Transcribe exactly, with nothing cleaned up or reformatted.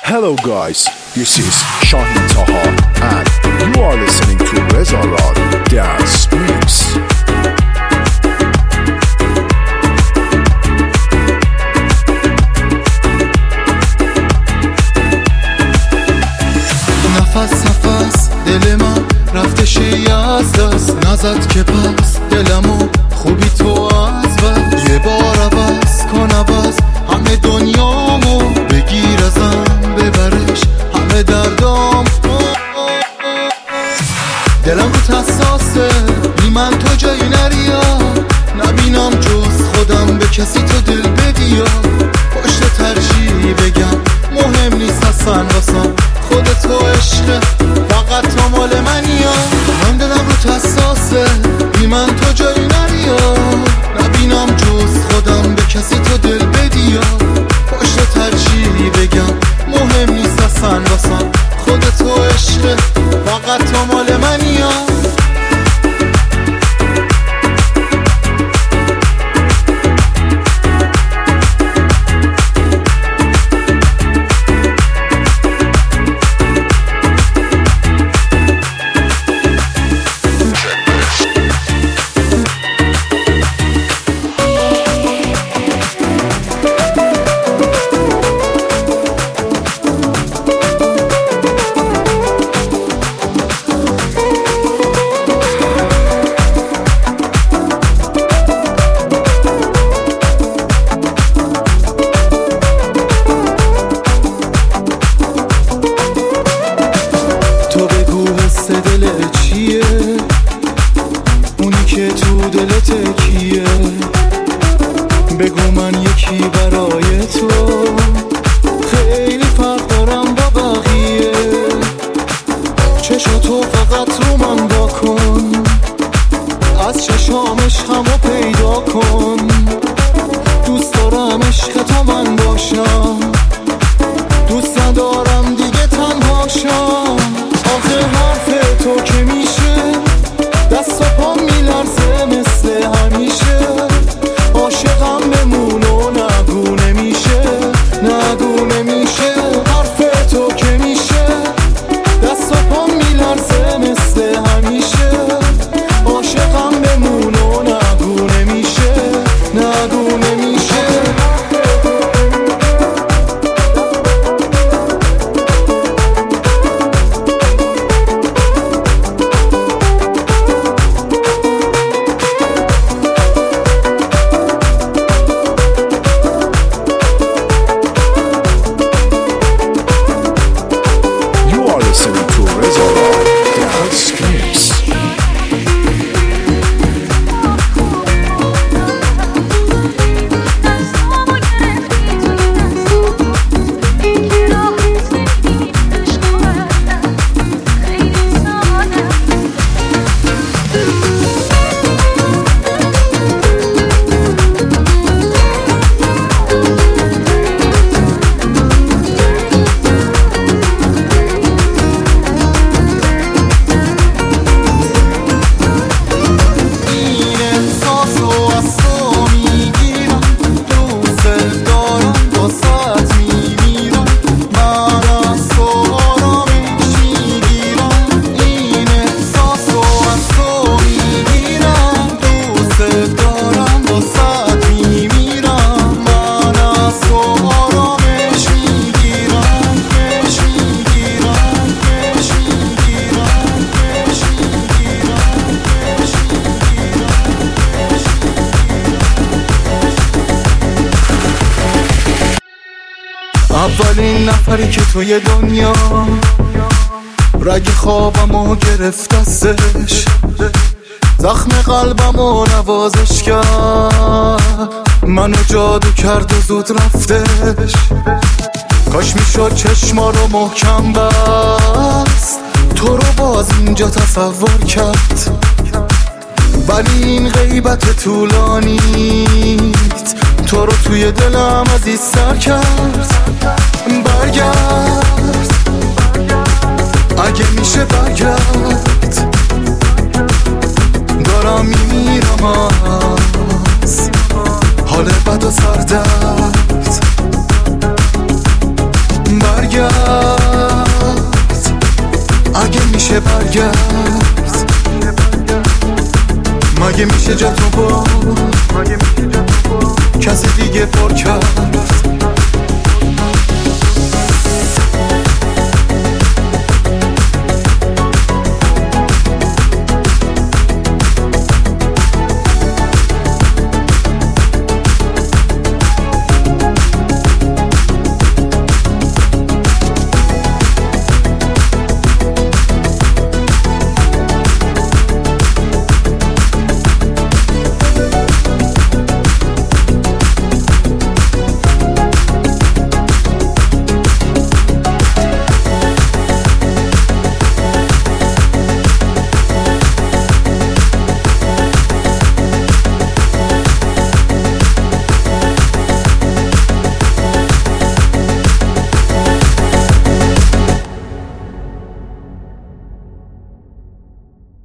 Hello guys, this is Shahin Taha and you are listening to Reza Rad Dance Mix. نفس نفس دل من رفته شی از دست نزد که پس دلمو خوبی تو از بس یه بار عوض کن عوض همه دنیامو بگیر ازم ببرش همه دردام دلم رو حساسه بی من تو جایی نریا نبینم جز خودم به کسی تو دل بدیا پشت ترجیح بگم مهم نیست اصلا واسم خودت تو عشقه فقط تو مال منیا من دلم رو حساسه بی من تو جایی نریا نبینم جز خودم به کسی تو دل بدیا پشت ترجیح بگم مهم نیست اصلا واسم خودت تو عشقه فقط تو مال منیا بگو من یکی برای تو خیلی فرق دارم با بقیه چشاتو فقط رو من با کن از چشام عشقمو پیدا کن دوست دارم عشق تا من باشم دوست ندارم دیگه تنها شم آخه حرف تو که میشه دست و پا میلرزه مثل همیشه عاشقم بمون و نگو نمیشه نگو نمیشه حرف تو که میشه دست و پا میلرزه مثل همیشه عاشقم بمون و نگو نمیشه نگو نمیشه اولین نفری که توی دنیا رگ خوابمو گرفت دستش زخم قلبمو نوازش کرد منو جادو کرد و زود رفتش کاش میشد چشما رو محکم بست تو رو باز اینجا تصور کرد ولی این غیبت طولانیت تو رو توی دلم عزیز سر کرد برگرد اگه میشه برگرد دارم میمیرم از حال بد و سردرد برگرد برگرد. مگه میشه جا تو با کسی دیگه پر کرد؟